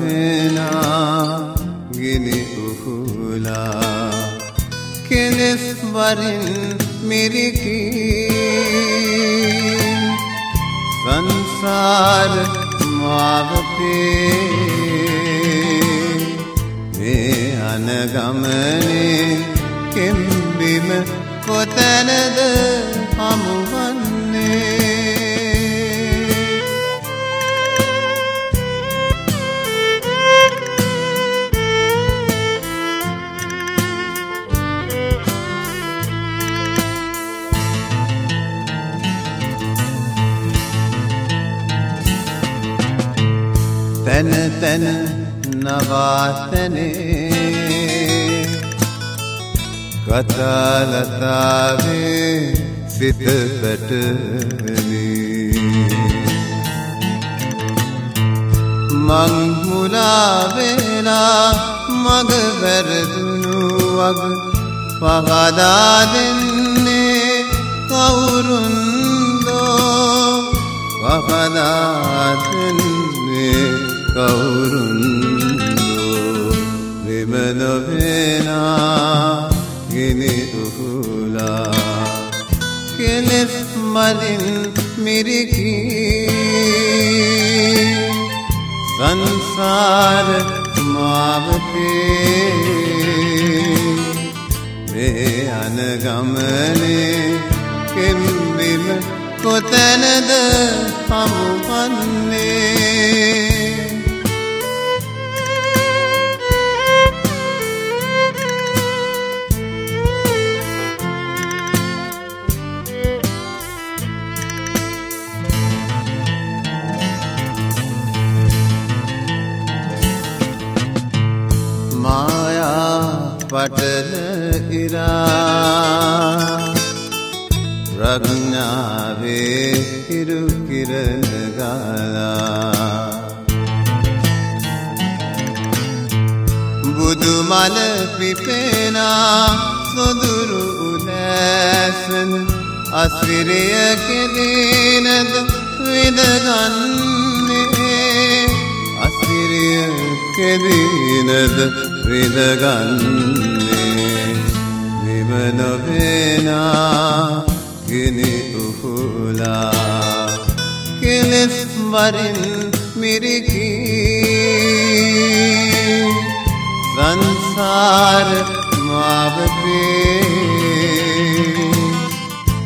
නොවෙනා ගිනි උහුලා කෙලෙස් වරින් මිරිකී සංසාර මාවතේ මේ අනගමනේ කෙම්බිම කොතැනද හමුවන්නේ තන තන නවාතනේ කතාලතාවේ සිත පැටලී මං මුලා වෙලා මග වැරදුණු වග පහදා දෙන්නේ කවුරුන්දෝ පහදා දෙන්නේ කවුරුන්දෝ වෙම නොවෙනා ගිනි උහුලා කෙලෙස් මලින් මිරිකී සංසාර මාවතේ මේ අනගමනේ කෙම්බිම කොතැනද හමුවන්නේ පටල ඉරා ප්‍රඥාවේ හිරු කිරණ ගාලා බුදු මල පිපෙනා සොඳුරු උදෑසන අස්විරය කෙලිනද විඳගන්නේ අස්විරය කෙලිනද විඳගන්නේ විම නොවෙනා ගිනි උහුලා කෙලෙස් වරින් මිරිකී සංසාර මාවතේ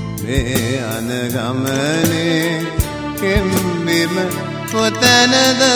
මේ අනගමනේ කෙම්බිම කොතැනද